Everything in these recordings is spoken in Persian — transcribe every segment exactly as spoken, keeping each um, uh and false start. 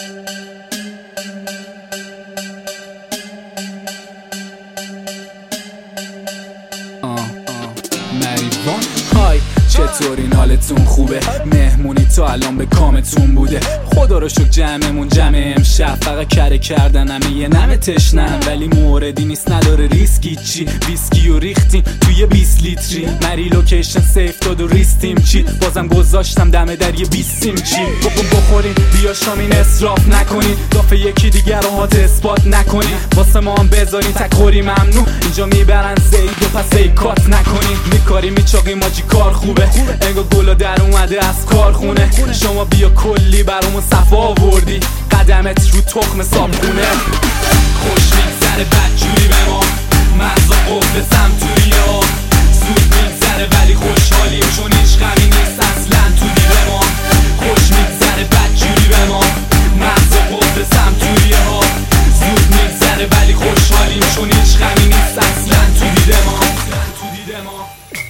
مریوان های چطورین حالتون خوبه؟ مهمونی تا الان به کامتون بوده؟ خدا رو شکر جمعمون جمع امشب فقط کره کردن همه یه نمه تشنم، ولی موردی نیست نداره ریسکی چی؟ ویسکی و ریختیم توی بیست لیتری، مری لوکیشن سیف داد و ریستیم چی؟ بازم گذاشتم دمه در یه بیستیم چی؟ بخورین بیا شامین اسراف نکنین، دافه یکی دیگر رو هات اثبات نکنین، واسه ما هم بذارین تکوری ممنوع، اینجا میبرن زید و پس ای کات نکنین، میکاری میچاقی ماجی کار خوبه، انگار گلا در اومده از کارخونه، شما بیا کلی برامون صفا آوردی، قدمت رو تخم صابخونه، خوش میگذره بدجوری به ما، مغزا قفل سمتوری ها، زود میگذره ولی خوشحالیم چون هیچ غمی نیست اصلا تو دیده ما، خوش میگذره بدجوری به ما، مغزا قفل سمتوری ها، زود میگذره ولی خوشحالیم چون هیچ غمی نیست اصلا تو دیده ما، تو دیده ما.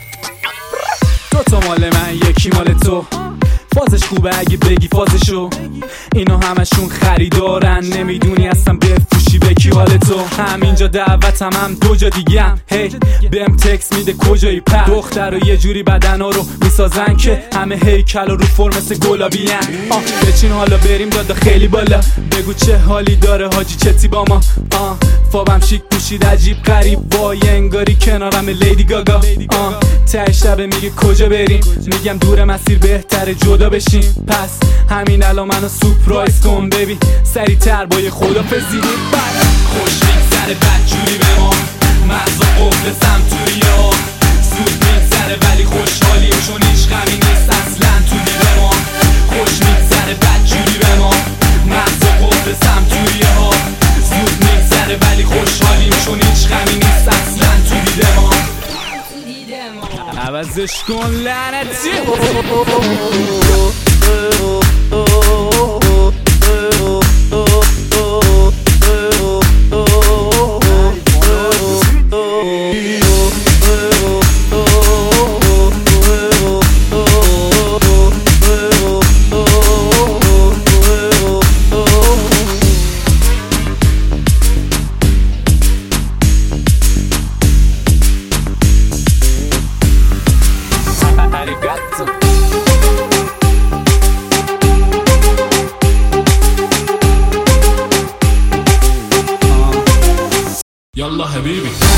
دوتا مال من یکی مال تو، فازش خوبه اگه بگی فازشو، اینا همشون خریدارن نمیدونی اصلا بفروشی به کی حال تو، همینجا دعوتم هم دو جا دیگه هم هی بهم تکس میده کجایی پر، دختر و یه جوری بدنا رو میسازن که همه هیکل رو فرم مثل گلابی هن. آه بچین حالا بریم دادا خیلی بالا، بگو چه حالی داره حاجی چتی با ما، آه فابم شیک پوشید عجیب غریب وای انگاری کنارم لیدی گاگا، آه ته شب میگه کجا بریم، میگم دور مسیر بهتره جدا بشیم، پس همین الان منو سورپرایز کن ببین سریع تر با یه خدافظی، خوش میگذره بدجوری به ما، مغزا قفل سمتوری ها، زود میگذره ولی خوشحالیم چون هیچ غمی نیست اصلا تو دیده ما، خوش میگذره بدجوری به ما، مغزا قفل سمتوری ها، زود میگذره ولی خوشحالیم چون هیچ غمی نیست اصلا تو دیده ما، عوضش کن لعنتی. يلا حبيبي